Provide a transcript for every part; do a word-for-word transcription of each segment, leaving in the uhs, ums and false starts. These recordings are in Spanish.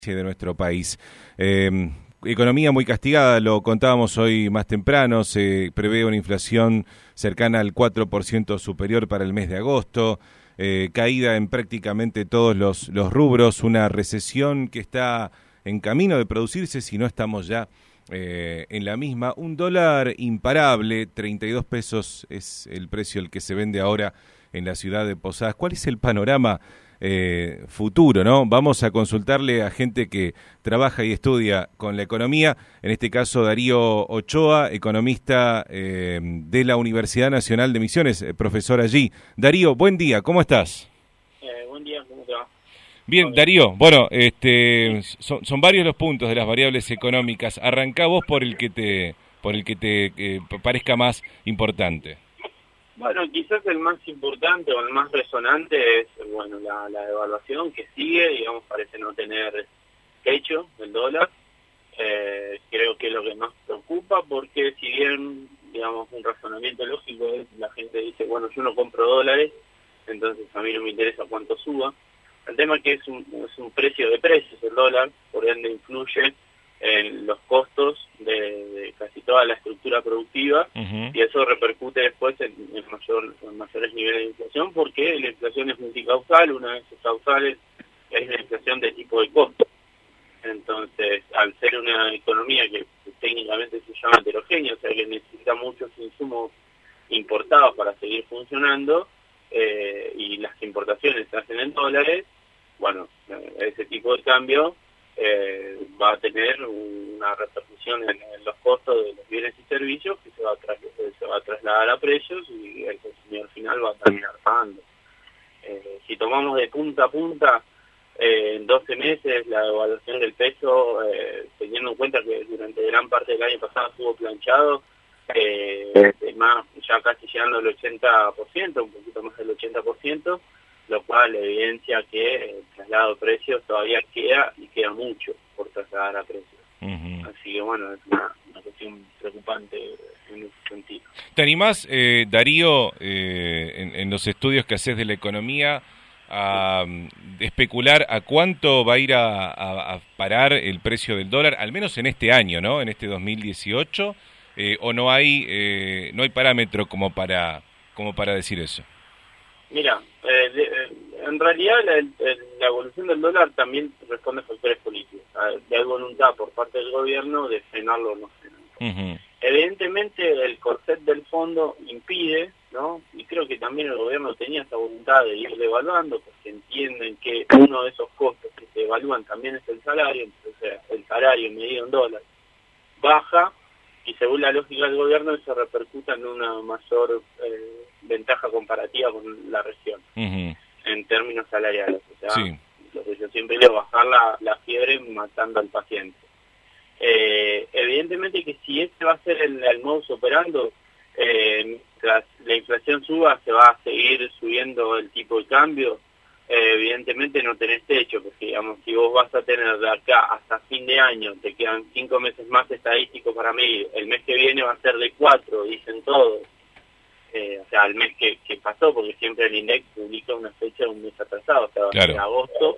de nuestro país. Eh, economía muy castigada, lo contábamos hoy más temprano, se prevé una inflación cercana al cuatro por ciento superior para el mes de agosto, eh, caída en prácticamente todos los, los rubros, una recesión que está en camino de producirse si no estamos ya eh, en la misma. Un dólar imparable, treinta y dos pesos es el precio al que se vende ahora en la ciudad de Posadas. ¿Cuál es el panorama Eh, futuro, ¿no? Vamos a consultarle a gente que trabaja y estudia con la economía, en este caso Darío Ochoa, economista eh, de la Universidad Nacional de Misiones, eh, profesor allí. Darío, buen día, ¿cómo estás? Eh, buen día, ¿cómo te va? Bien, Darío, bueno, este, son, son varios los puntos de las variables económicas. Arrancá vos por el que te, por el que te eh, parezca más importante. Bueno, quizás el más importante o el más resonante es, bueno, la, la devaluación que sigue, digamos, parece no tener techo del dólar. Eh, creo que es lo que más preocupa, porque si bien, digamos, un razonamiento lógico es, la gente dice, bueno, yo no compro dólares, entonces a mí no me interesa cuánto suba. El tema es que es un, es un precio de precios el dólar, por ende influye en los costos de, de casi toda la estructura productiva, uh-huh. y eso repercute después en, en, mayor, en mayores niveles de inflación, porque la inflación es multicausal. Una de esas causales es la inflación de tipo de costo. Entonces, al ser una economía que técnicamente se llama heterogénea, o sea que necesita muchos insumos importados para seguir funcionando, eh, y las importaciones se hacen en dólares, bueno, ese tipo de cambio Eh, va a tener una repercusión en, en los costos de los bienes y servicios que se va, a tra se va a trasladar a precios, y el consumidor final va a terminar pagando. Eh, si tomamos de punta a punta, eh, en doce meses la devaluación del peso, eh, teniendo en cuenta que durante gran parte del año pasado estuvo planchado, eh, más, ya casi llegando al ochenta por ciento, un poquito más del ochenta por ciento, lo cual evidencia que el traslado de precios todavía queda, y queda mucho por trasladar a precios. Uh-huh. Así que bueno, es una, una cuestión preocupante en ese sentido. ¿Te animás, eh, Darío, eh, en, en los estudios que haces de la economía, a um, especular a cuánto va a ir a, a, a parar el precio del dólar, al menos en este año, ¿no? En este dos mil dieciocho, eh, o no hay eh, no hay parámetro como para como para decir eso? Mira, eh, de, en realidad la, la evolución del dólar también responde a factores políticos. Hay voluntad por parte del gobierno de frenarlo o no frenarlo. Uh-huh. Evidentemente el corset del fondo impide, ¿no? Y creo que también el gobierno tenía esa voluntad de ir devaluando, porque entienden que uno de esos costos que se evalúan también es el salario. Entonces el salario medido en dólares baja, y según la lógica del gobierno eso repercuta en una mayor eh, ventaja comparativa con la región, uh-huh. en términos salariales. O sea, sí. Lo que yo siempre digo, bajar la, la fiebre matando al paciente. Eh, evidentemente que si este va a ser el, el modus operando, eh, mientras la inflación suba, se va a seguir subiendo el tipo de cambio. Eh, evidentemente no tenés techo, porque digamos, si vos vas a tener de acá hasta fin de año, te quedan cinco meses más estadísticos para medir, el mes que viene va a ser de cuatro, dicen todos, eh, o sea, el mes que, que pasó, porque siempre el INDEC publica una fecha un mes atrasado, o sea, claro. En agosto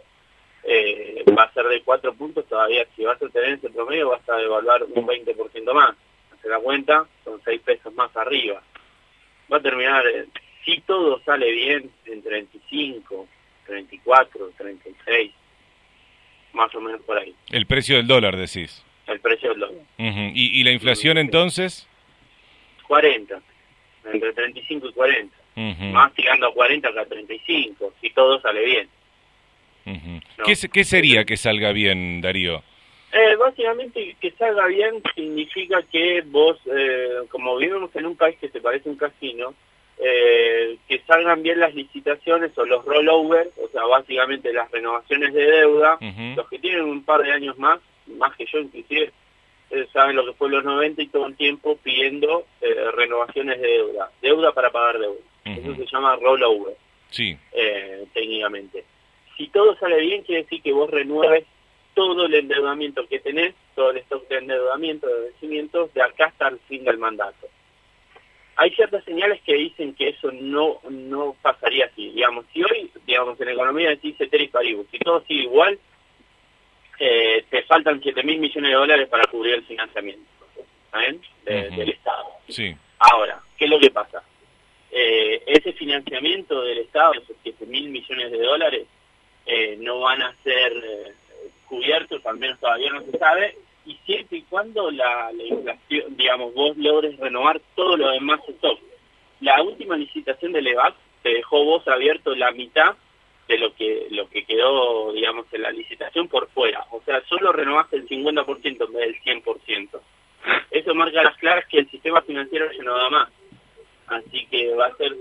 eh, va a ser de cuatro puntos. Todavía si vas a tener ese promedio vas a devaluar un veinte por ciento más, se da cuenta, son seis pesos más arriba, va a terminar, eh, si todo sale bien, en treinta y cinco, treinta y cuatro, treinta y seis, más o menos por ahí. El precio del dólar, decís. El precio del dólar. Uh-huh. ¿Y, ¿Y la inflación entonces? cuarenta, entre treinta y cinco y cuarenta. Uh-huh. Más tirando a cuarenta que a treinta y cinco, si todo sale bien. Uh-huh. ¿No? ¿Qué, ¿Qué sería que salga bien, Darío? Eh, básicamente que salga bien significa que vos, eh, como vivimos en un país que se parece a un casino, Eh, que salgan bien las licitaciones o los rollovers, o sea, básicamente las renovaciones de deuda. Uh-huh. Los que tienen un par de años más, más que yo inclusive, eh, saben lo que fue los noventa y todo el tiempo pidiendo eh, renovaciones de deuda, deuda para pagar deuda. Uh-huh. Eso se llama rollover, sí. eh, técnicamente. Si todo sale bien, quiere decir que vos renueves todo el endeudamiento que tenés, todo el stock de endeudamiento, de vencimientos, de acá hasta el fin del mandato. Hay ciertas señales que dicen que eso no no pasaría así. Digamos, si hoy, digamos, en economía decís ceteris paribus, si todo sigue igual, eh, te faltan siete mil millones de dólares para cubrir el financiamiento, ¿saben? De, uh-huh. del Estado. Sí. Ahora, ¿qué es lo que pasa? Eh, ese financiamiento del Estado, esos siete mil millones de dólares, eh, no van a ser eh, cubiertos, al menos todavía no se sabe, y siempre y cuando la, la inflación, digamos, vos logres renovar todo lo demás stock. La última licitación del E V A C te dejó vos abierto la mitad de lo que lo que quedó, digamos, en la licitación por fuera. O sea, solo renovaste el cincuenta por ciento en vez del cien por ciento. Eso marca a las claras que el sistema financiero ya no da más. Así que va a ser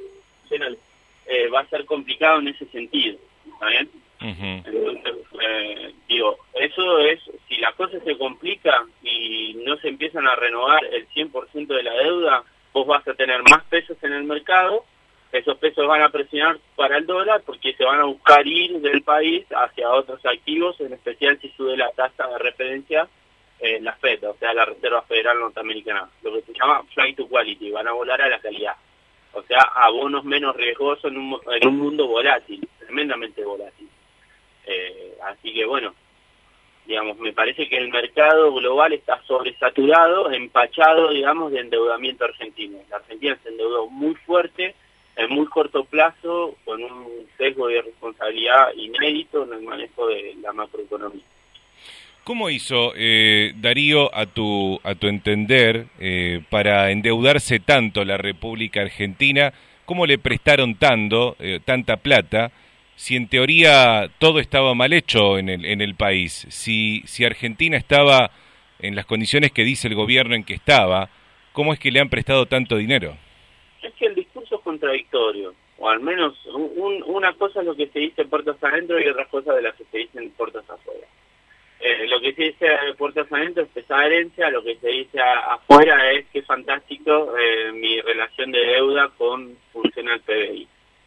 eh, va a ser complicado en ese sentido, ¿está bien? Uh-huh. Entonces, eh, digo, eso es, si la cosa se complica y no se empiezan a renovar el cien por ciento de la deuda, vos vas a tener más pesos en el mercado, esos pesos van a presionar para el dólar porque se van a buscar ir del país hacia otros activos, en especial si sube la tasa de referencia, eh, la Fed, o sea, la Reserva Federal Norteamericana, lo que se llama flight to quality, van a volar a la calidad, o sea, a bonos menos riesgosos en un, en un mundo volátil, tremendamente volátil. Eh, así que bueno, digamos, me parece que el mercado global está sobresaturado, empachado, digamos, de endeudamiento argentino. La Argentina se endeudó muy fuerte, en muy corto plazo, con un sesgo de responsabilidad inédito en el manejo de la macroeconomía. ¿Cómo hizo eh, Darío, a tu a tu entender, eh, para endeudarse tanto la República Argentina? ¿Cómo le prestaron tanto, eh, tanta plata? Si en teoría todo estaba mal hecho en el en el país, si si Argentina estaba en las condiciones que dice el gobierno en que estaba, ¿cómo es que le han prestado tanto dinero? Es que el discurso es contradictorio, o al menos un, una cosa es lo que se dice puertas adentro y otra cosa de las que se dicen puertas afuera. Eh, lo que se dice de puertas adentro es pesada herencia, lo que se dice a, afuera es que es fantástico eh, mi relación de deuda con función al P B I.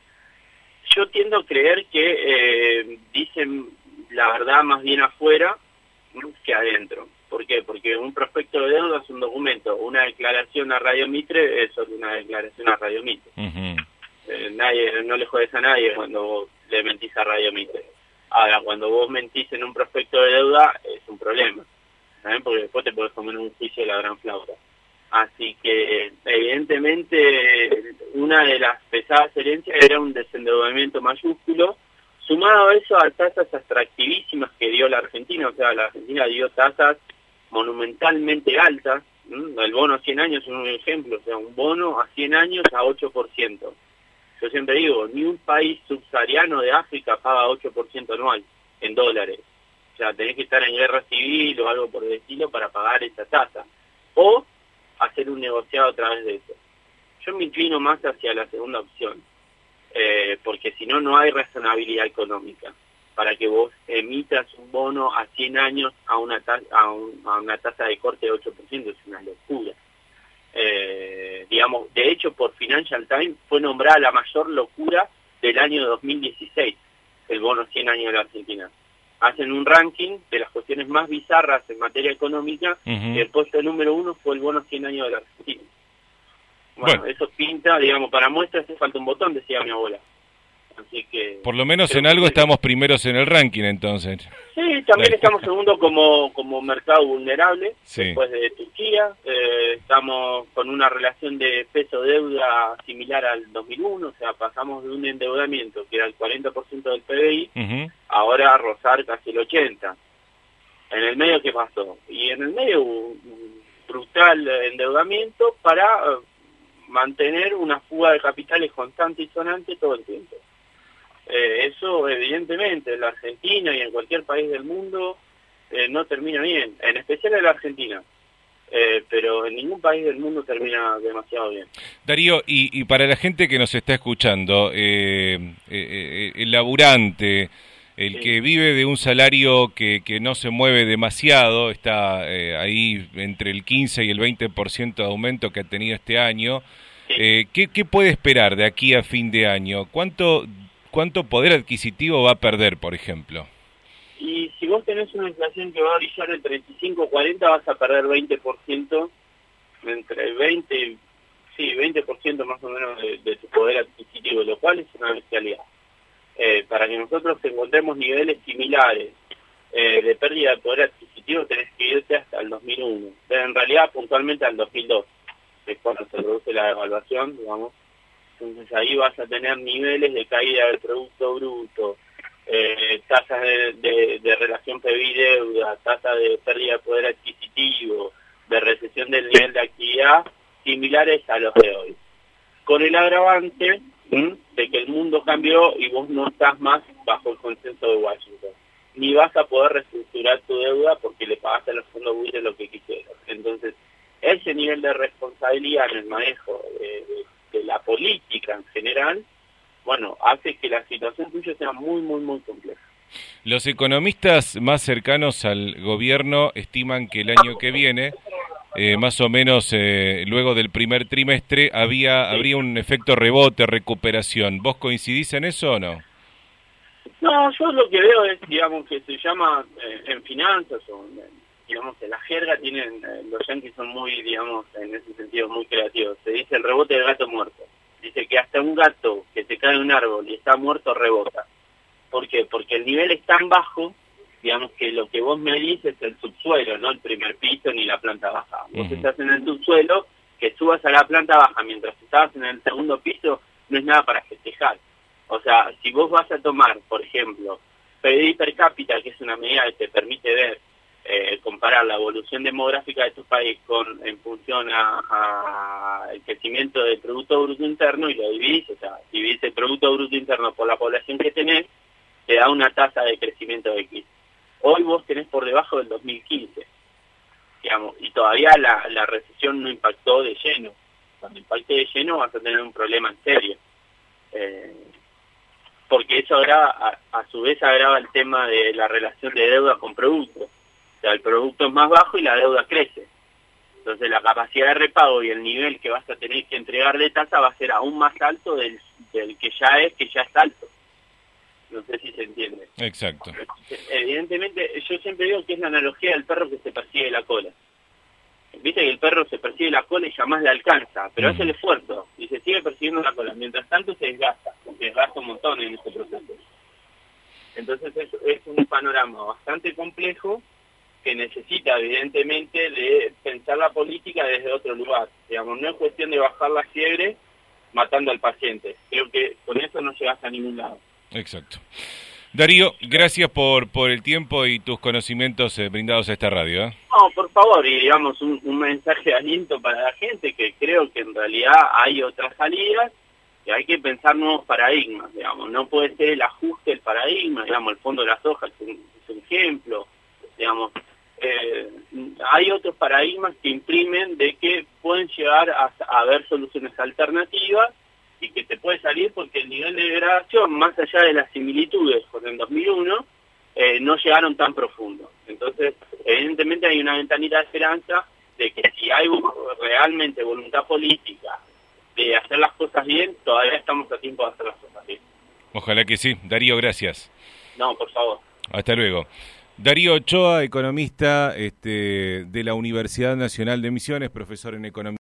Yo tiendo a creer que eh, dicen la verdad más bien afuera que adentro. ¿Por qué? Porque un prospecto de deuda es un documento. Una declaración a Radio Mitre es solo una declaración a Radio Mitre. Uh-huh. Eh, nadie, no le jodes a nadie cuando vos le mentís a Radio Mitre. Ahora, cuando vos mentís en un prospecto de deuda es un problema, ¿saben? Porque después te podés comer un juicio de la gran flauta. Así que, evidentemente, una de las pesadas herencias era un desendeudamiento mayúsculo, sumado a eso a tasas extractivísimas que dio la Argentina. O sea, la Argentina dio tasas monumentalmente altas. ¿Mm? El bono a cien años es un ejemplo, o sea, un bono a cien años a ocho por ciento. Yo siempre digo, ni un país subsahariano de África paga ocho por ciento anual en dólares. O sea, tenés que estar en guerra civil o algo por el estilo para pagar esa tasa. O hacer un negociado a través de eso. Yo me inclino más hacia la segunda opción, eh, porque si no, no hay razonabilidad económica para que vos emitas un bono a cien años a una, ta a, un, a una tasa de corte de ocho por ciento, es una locura. Eh, digamos, de hecho, por Financial Times fue nombrada la mayor locura del año dos mil dieciséis, el bono cien años de la Argentina. Hacen un ranking de las cuestiones más bizarras en materia económica, uh-huh. y el puesto número uno fue el bono cien años de la Argentina. Bueno, bueno, eso pinta, digamos, para muestra hace falta un botón, decía mi abuela. Así que... Por lo menos en algo que... estamos primeros en el ranking, entonces. Sí, también estamos segundo como, como mercado vulnerable, sí. después de Turquía. Eh, estamos con una relación de peso-deuda similar al dos mil uno, o sea, pasamos de un endeudamiento que era el cuarenta por ciento del P B I, uh-huh. ahora a rozar casi el ochenta por ciento. En el medio, ¿qué pasó? Y en el medio un brutal endeudamiento para uh, mantener una fuga de capitales constante y sonante todo el tiempo. Eh, eso evidentemente en la Argentina y en cualquier país del mundo eh, no termina bien, en especial en la Argentina, eh, pero en ningún país del mundo termina demasiado bien. Darío, y, y para la gente que nos está escuchando, eh, eh, el laburante, el sí. que vive de un salario que, que no se mueve demasiado, está eh, ahí entre el quince y el veinte por ciento de aumento que ha tenido este año, sí. eh, ¿qué, ¿qué puede esperar de aquí a fin de año? ¿Cuánto ¿Cuánto poder adquisitivo va a perder, por ejemplo? Y si vos tenés una inflación que va a brillar el treinta y cinco cuarenta, vas a perder veinte por ciento, entre veinte, sí, veinte por ciento más o menos de, de tu poder adquisitivo, lo cual es una bestialidad. Eh, para que nosotros encontremos niveles similares eh, de pérdida de poder adquisitivo sentido tenés que irte hasta el dos mil uno, pero en realidad puntualmente al dos mil dos, que es cuando se produce la devaluación, digamos. Entonces ahí vas a tener niveles de caída del Producto Bruto, eh, tasas de, de, de relación P I B-deuda, tasa de pérdida de poder adquisitivo, de recesión del nivel de actividad, similares a los de hoy. Con el agravante ¿sí? de que el mundo cambió y vos no estás más bajo el consenso de Washington. Ni vas a poder reestructurar tu deuda porque le pagaste a los fondos buitres lo que quisieron. Entonces, ese nivel de responsabilidad en el manejo de, de, de la política en general, bueno, hace que la situación tuya sea muy, muy, muy compleja. Los economistas más cercanos al gobierno estiman que el año que viene, eh, más o menos eh, luego del primer trimestre, había sí. habría un efecto rebote, recuperación. ¿Vos coincidís en eso o no? No, yo lo que veo es, digamos, que se llama eh, en finanzas, o digamos, en la jerga tienen, eh, los yanquis son muy, digamos, en ese sentido muy creativos. Se dice el rebote del gato muerto. Dice que hasta un gato que se cae de un árbol y está muerto rebota. ¿Por qué? Porque el nivel es tan bajo, digamos, que lo que vos medís es el subsuelo, no el primer piso ni la planta baja. Vos uh-huh. estás en el subsuelo, que subas a la planta baja mientras estabas en el segundo piso, no es nada para festejar. O sea, si vos vas a tomar, por ejemplo, P I B per cápita, que es una medida que te permite ver, eh, comparar la evolución demográfica de tu país con en función a, a el crecimiento del Producto Bruto Interno, y lo dividís, o sea, dividís el Producto Bruto Interno por la población que tenés, te da una tasa de crecimiento de X. Hoy vos tenés por debajo del dos mil quince, digamos, y todavía la, la recesión no impactó de lleno. Cuando impacte de lleno vas a tener un problema en serio. Eh, porque eso agrava, a, a su vez agrava el tema de la relación de deuda con producto. O sea, el producto es más bajo y la deuda crece. Entonces la capacidad de repago y el nivel que vas a tener que entregar de tasa va a ser aún más alto del, del que ya es, que ya es alto. No sé si se entiende. Exacto. Evidentemente, yo siempre digo que es la analogía del perro que se persigue la cola. Viste que el perro se persigue la cola y jamás la alcanza, pero mm. hace el esfuerzo y se sigue persiguiendo la cola. Mientras tanto se desgasta, se desgasta un montón en ese proceso. Entonces es, es un panorama bastante complejo que necesita evidentemente de pensar la política desde otro lugar. Digamos, no es cuestión de bajar la fiebre matando al paciente. Creo que con eso no llegas a ningún lado. Exacto. Darío, gracias por por el tiempo y tus conocimientos eh, brindados a esta radio. ¿eh? No, por favor, y digamos un, un mensaje de aliento para la gente, que creo que en realidad hay otras salidas y hay que pensar nuevos paradigmas, digamos. No puede ser el ajuste del paradigma, digamos, el fondo de la soja es un, es un ejemplo, digamos. Eh, hay otros paradigmas que imprimen de que pueden llegar a, a haber soluciones alternativas y que te puede salir porque el nivel de degradación, más allá de las similitudes con el dos mil uno, eh, no llegaron tan profundo. Entonces, evidentemente hay una ventanita de esperanza de que si hay realmente voluntad política de hacer las cosas bien, todavía estamos a tiempo de hacer las cosas bien. Ojalá que sí. Darío, gracias. No, por favor. Hasta luego. Darío Ochoa, economista este, de la Universidad Nacional de Misiones, profesor en economía.